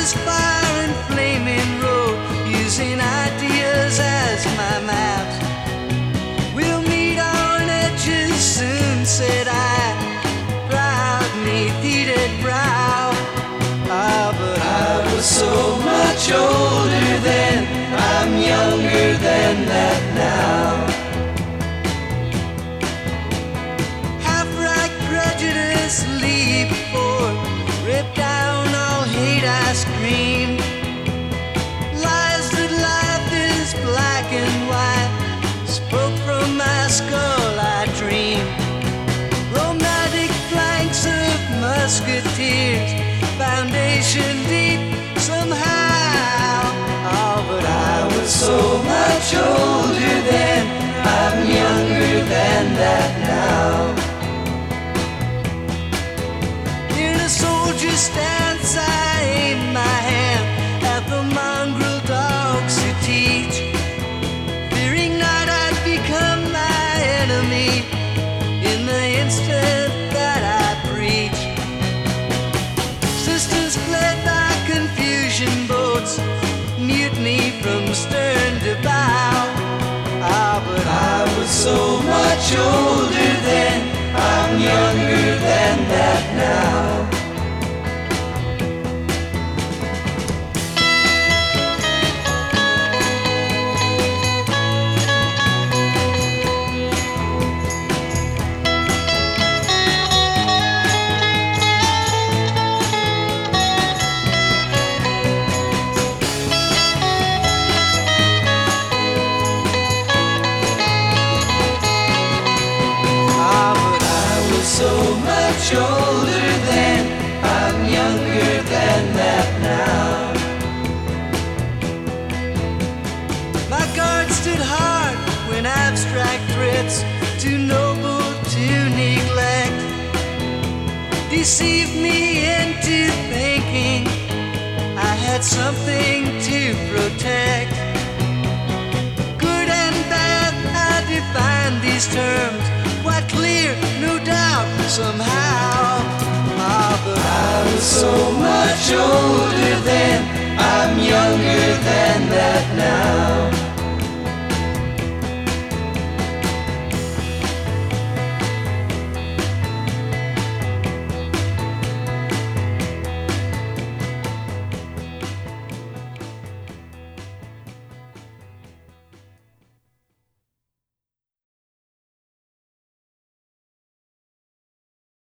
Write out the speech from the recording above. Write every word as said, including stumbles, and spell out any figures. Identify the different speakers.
Speaker 1: this fire and flaming road, using ideas as my maps. We'll meet on edges soon, said I, proud neath heated brow. Ah, but I was so much older then, I'm younger than that now. Half-right prejudice, leap forth, rip down all hate I scream. Lies that life is black and white, spoke from my skull I dream. Romantic flanks of musketeers, foundation deep somehow. Oh, but I was so much older then, I'm younger than that now. In a soldier's stance I aim my hand at the mongrel dogs who teach, fearing not I'd become my enemy in the instant that I preach. Sisters fled by confusion boats, mutiny from stern to bow. Ah, but I was so much older then, I'm younger than that now. So much older then, I'm younger than that now. My guard stood hard when abstract threats, too noble to neglect, deceived me into thinking I had something to protect. Good and bad, I define these terms, quite clear, no doubt, somehow. Ah, but I was so much older